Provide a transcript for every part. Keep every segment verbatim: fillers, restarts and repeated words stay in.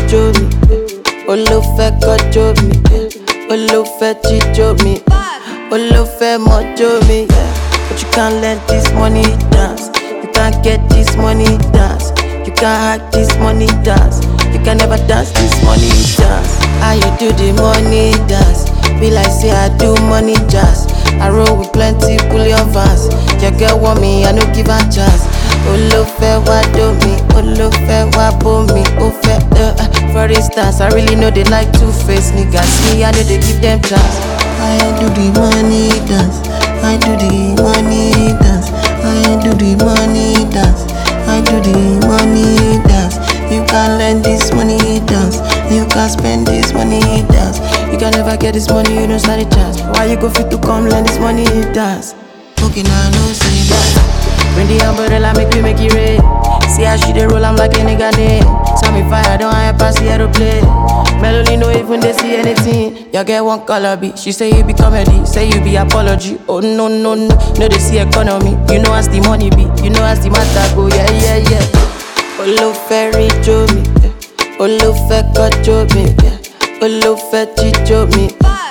jó mi, ó ló fẹ́ kọjó mi, ó ló fẹ́ jíjó mi, ó ló fẹ́ mọjó mi. But you can't let this money dance, you can't get this money dance, you can't hack this money dance, you can never dance this money dance. How you do the money dance? Be like say I do money jazz. I roll with plenty bullion vans. Your girl want me, I no give her chance. Olofe wa do me, Olofe wa bo me, Ofe uh, for instance, I really know they like two-face niggas. Me, I know they give them chance. I do the money dance, I do the money dance, I do the money dance, I do the money dance. You can learn this money dance, you can spend this money dance. You can never get this money, you don't stand a chance. Why you go fit to come learn this money dance? Okay, now no say that. Bring the umbrella, make me make it rain. See how she dey roll, I'm like a nigga name. Tell me fire, don't hire pass the aeroplane. Melody no even they see anything. You get one color B, she say you be comedy, say you be apology. Oh no no no, no they see economy. You know as the money be, you know as the matter go. Yeah yeah yeah. Olofe rijo mi, Olofe kojo mi, Olofe jijo mi,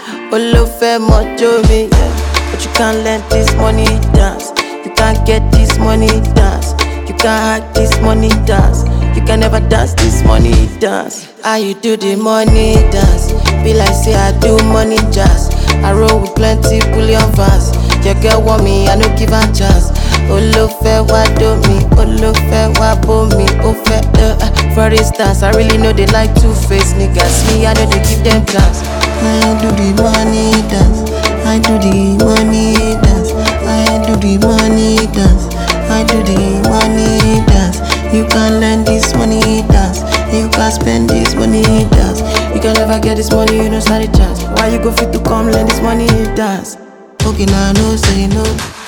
Olofe mojo mi. But you can't let this money dance, you can't get this money dance, you can't hack this money dance, you can never dance this money dance. How you do the money dance? Be like say I do money jazz. I roll with plenty bullion vans. Your girl want me, I no give her chance. Olofe wa do me, Olofe wa bo me, Ofe uh, for instance, I really know they like two-face niggas. Me, I know they give them chance. I do the money dance, I do the money dance, I do the money dance, I do the money dance. You can learn this money dance, you can spend this money dance. You can never get this money, you don't stand a chance. Why you go fit to come learn this money dance? Okay, now no say no.